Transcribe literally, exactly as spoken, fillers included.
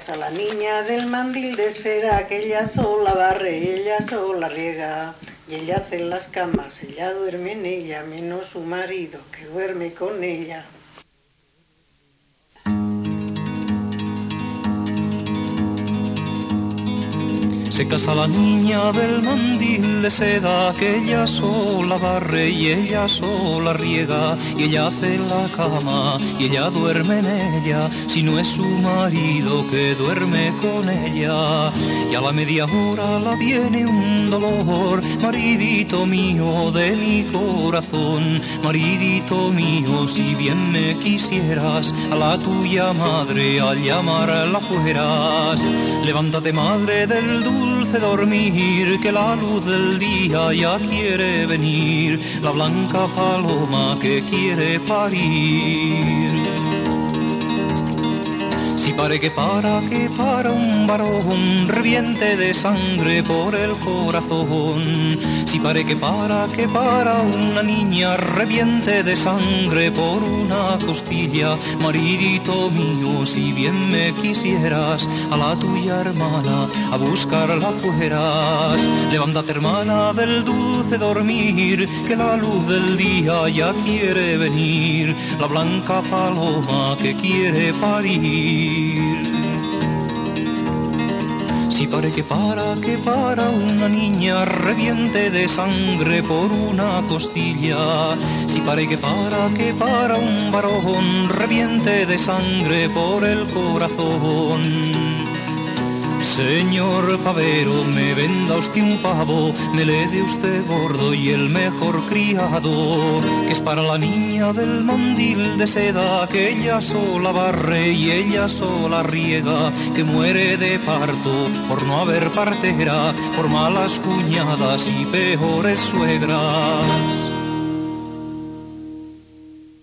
casa la niña del mandil de seda, que ella sola barre y ella sola riega, y ella hace las camas, ella duerme en ella, menos su marido que duerme con ella. Se casa la niña del mandil de seda, que ella sola barre y ella sola riega, y ella hace la cama y ella duerme en ella, si no es su marido que duerme con ella. Y a la media hora la viene un dolor, maridito mío de mi corazón, maridito mío, si bien me quisieras, a la tuya madre al llamarla fueras. Levántate, madre del dulce dormir, que la luz del día ya quiere venir, la blanca paloma que quiere parir. Si pare que para, que para un varón, reviente de sangre por el corazón. Si pare que para, que para una niña, reviente de sangre por una costilla. Maridito mío, si bien me quisieras, a la tuya hermana a buscarla fueras. Levántate, hermana del dulce dormir, que la luz del día ya quiere venir, la blanca paloma que quiere parir. Si pare que para, que para una niña, reviente de sangre por una costilla. Si pare que para, que para un varón, reviente de sangre por el corazón. Señor pavero, me venda usted un pavo, me le dé usted gordo y el mejor criado, que es para la niña del mandil de seda, que ella sola barre y ella sola riega, que muere de parto por no haber partera, por malas cuñadas y peores suegras.